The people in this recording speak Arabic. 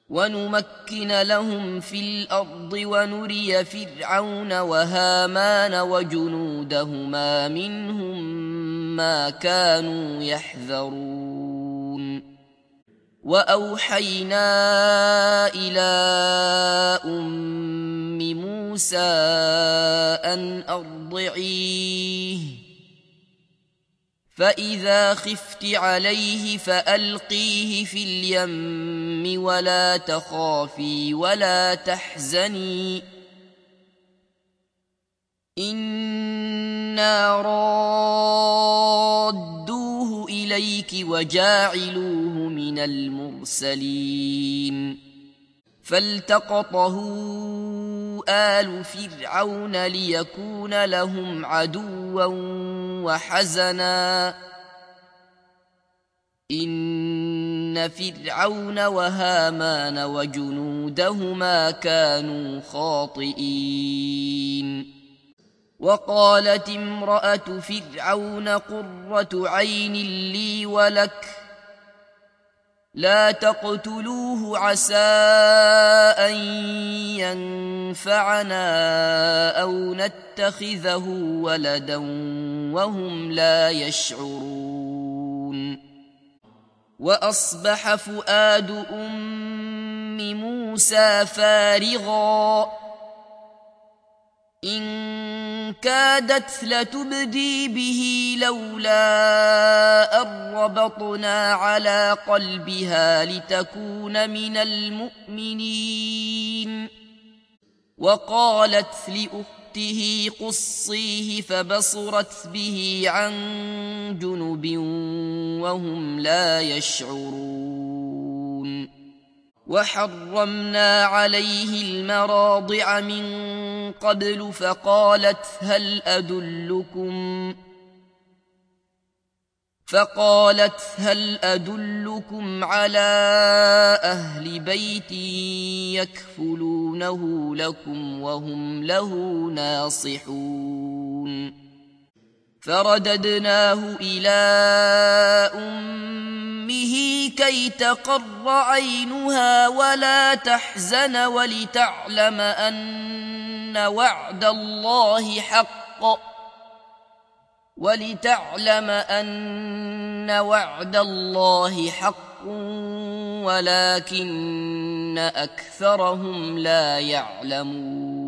ونمكن لهم في الأرض ونري فرعون وهامان وجنودهما منهم ما كانوا يحذرون وأوحينا إلى أم موسى أن أرضعيه فإذا خفت عليه فألقيه في اليم ولا تخافي ولا تحزني إنا رادوه إليك وجاعلوه من المرسلين فالتقطه آل فرعون ليكون لهم عدوا وحزنا إن فرعون وهامان وجنودهما كانوا خاطئين وقالت امرأة فرعون قرة عين لي ولك لا تقتلوه عسى أن ينفعنا أو نتخذه ولدا وهم لا يشعرون وأصبح فؤاد أم موسى فارغا إن كادت لتبدي به لولا أن ربطنا على قلبها لتكون من المؤمنين وقالت لأخته قصيه فبصرت به عن جنب وهم لا يشعرون وحرمنا عليه المراضع من قبل فقالت هل أدلكم على أهل بيت يكفلونه لكم وهم له ناصحون فرددناه إلى أمه كي تقر عينها ولا تحزن ولتعلم أن وعد الله حق ولكن أكثرهم لا يعلمون